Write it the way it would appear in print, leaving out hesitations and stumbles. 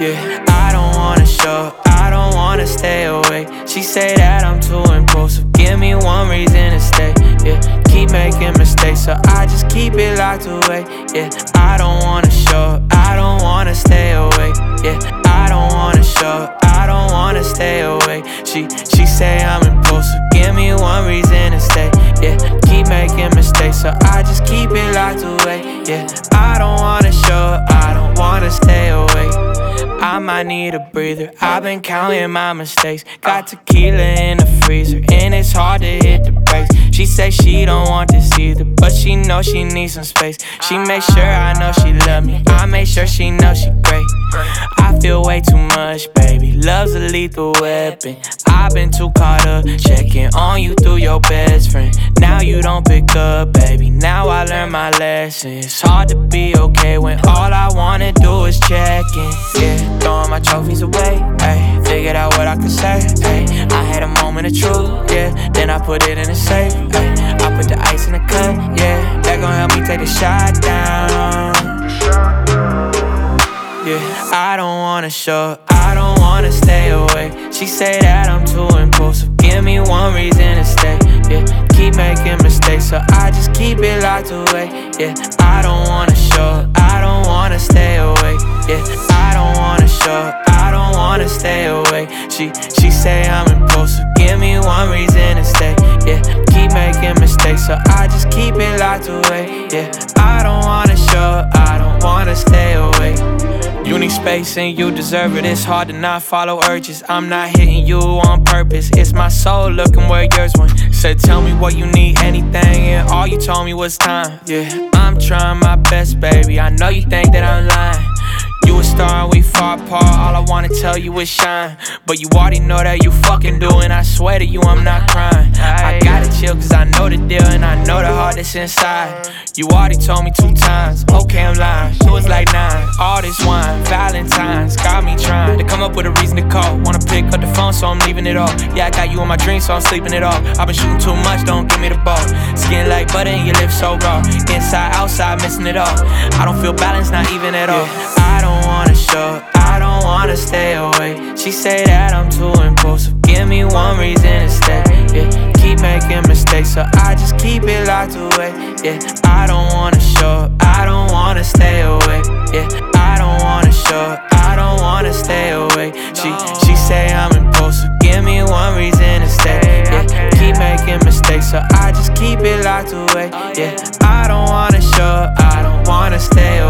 Yeah, I don't wanna show, I don't wanna stay away. She say that I'm too impulsive, give me one reason to stay. Yeah, keep making mistakes, so I just keep it locked away. Yeah, I don't wanna show, I don't wanna stay away. Yeah, I don't wanna show, I don't wanna stay away. She say I'm impulsive, give me one reason to stay. Yeah, keep making mistakes, so I just keep it locked away. Yeah, I don't wanna show, I don't wanna stay away. I might need a breather, I've been counting my mistakes. Got tequila in the freezer, and it's hard to hit the brakes. She say she don't want this either, but she know she needs some space. She make sure I know she love me, I make sure she know she great. I feel way too much, baby, love's a lethal weapon. I've been too caught up, checking on you through your best friend. Now you don't pick up, baby, now I learned my lesson. It's hard to be okay when all I wanna do is check in. Yeah, throwing my trophies away, ayy, figured out what I could say, ayy. I had a moment of truth, yeah, then I put it in a safe, ayy. I put the ice in the cup, yeah, that gon' help me take the shot down. Yeah, I don't wanna show, I don't wanna stay away. She say that I'm too impulsive, give me one reason to stay. Yeah, keep making mistakes, so I just keep it locked away. Yeah, I don't wanna show, I don't wanna stay away. Yeah, I don't wanna show, I don't wanna stay away. She say I'm impulsive, give me one reason to stay. Yeah, keep making mistakes, so I just keep it locked away. Yeah, I don't wanna show, I don't wanna stay away. You need space and you deserve it. It's hard to not follow urges. I'm not hitting you on purpose. It's my soul looking where yours went. Said tell me what you need, anything, and all you told me was time. Yeah, I'm trying my best, baby, I know you think that I'm lying. You a star and we far apart, all I wanna tell you is shine. But you already know that you fucking do, and I swear to you I'm not crying. I gotta chill cause I know the deal and I know the heart that's inside. You already told me 2 times, okay I'm lying, it was like 9. All this wine, Valentine's, got me trying to come up with a reason to call. Wanna pick up the phone so I'm leaving it off. Yeah, I got you in my dreams so I'm sleeping it off. I've been shooting too much, don't give me the ball. Skin like butter and your lips so raw. Inside, outside, missing it all. I don't feel balanced, not even at all. I don't wanna show, I don't wanna stay away. She say that I'm too impulsive, give me one reason to stay. Yeah, keep making mistakes, so I just keep it locked away. Yeah, I don't wanna show, I don't wanna stay away. Yeah, I don't wanna show, I don't wanna stay away. She say I'm impulsive, give me one reason to stay. Yeah, keep making mistakes, so I just keep it locked away. Yeah, I don't wanna show, I don't wanna stay away.